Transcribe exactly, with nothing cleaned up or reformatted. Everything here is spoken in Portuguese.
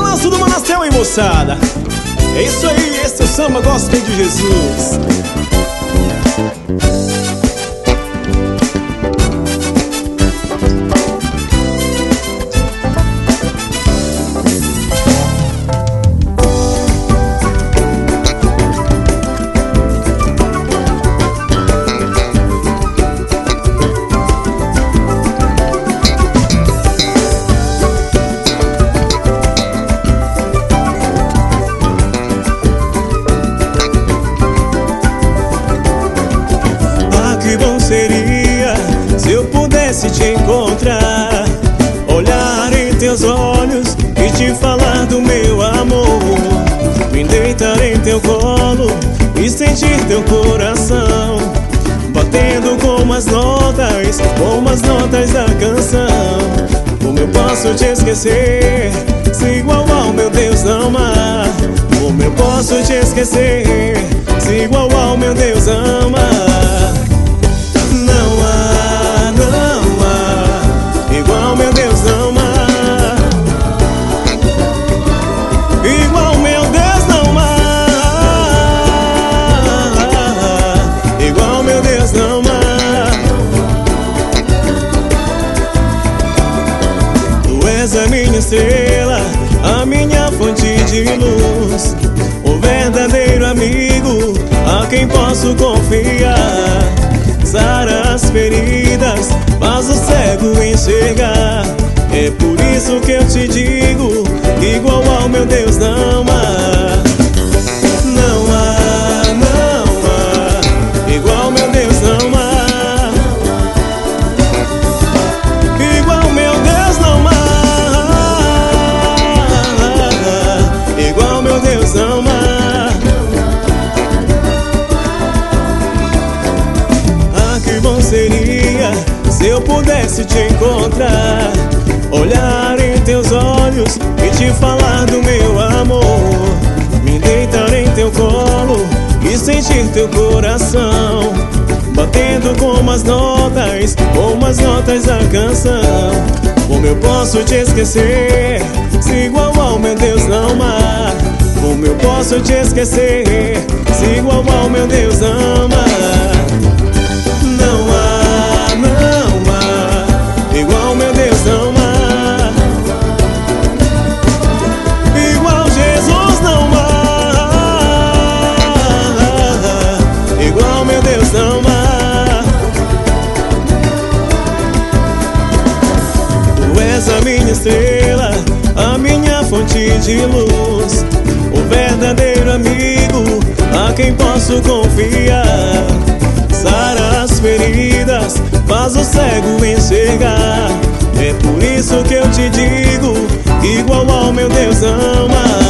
balanço do Manastel, hein, moçada? É isso aí, esse é o samba gospel de Jesus. Que bom seria se eu pudesse te encontrar, olhar em teus olhos e te falar do meu amor, me deitar em teu colo e sentir teu coração batendo como as notas, como as notas da canção. Como eu posso te esquecer se igual ao meu Deus não há? Como eu posso te esquecer se igual ao meu Deus ama? Não há, não há, igual meu Deus não há. Igual meu Deus não há. Igual meu Deus não há. Tu és a minha estrela, a minha fonte de luz, o verdadeiro amigo a quem posso confiar. Sara as feridas, faz o cego enxergar. É por isso que eu te digo, igual ao meu Deus não há. Não há, não há, igual meu Deus não há. Igual meu Deus não há. Igual meu Deus não há. Que bom seria se eu pudesse te encontrar, olhar em teus olhos e te falar do meu amor, me deitar em teu colo e sentir teu coração batendo como as notas, como as notas da canção. Como eu posso te esquecer se igual ao meu Deus não há? Como eu posso te esquecer se igual ao meu Deus ama? Não há, não há, igual meu Deus não há. Igual Jesus não há. Igual meu Deus não há. Tu és a minha estrela, a minha fonte de luz, o verdadeiro amigo a quem posso confiar. Sara as feridas, faz o cego enxergar. É por isso que eu te digo, igual ao meu Deus ama.